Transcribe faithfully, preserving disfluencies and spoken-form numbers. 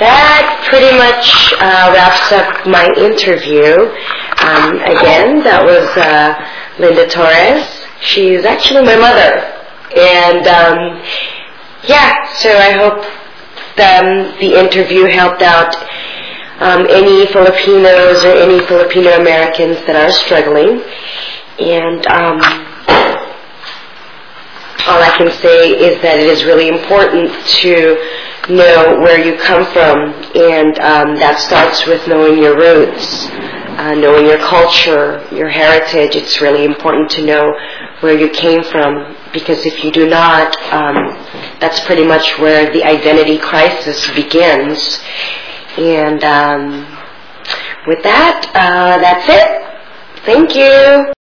that pretty much uh, wraps up my interview. Um, again, that was uh, Linda Torres. She's actually my mother. And um, yeah, so I hope um, the interview helped out um, any Filipinos or any Filipino Americans that are struggling. And um, all I can say is that it is really important to know where you come from, and um, that starts with knowing your roots, uh, knowing your culture, your heritage. It's really important to know where you came from, because if you do not, um, that's pretty much where the identity crisis begins. And um, with that, uh, that's it. Thank you.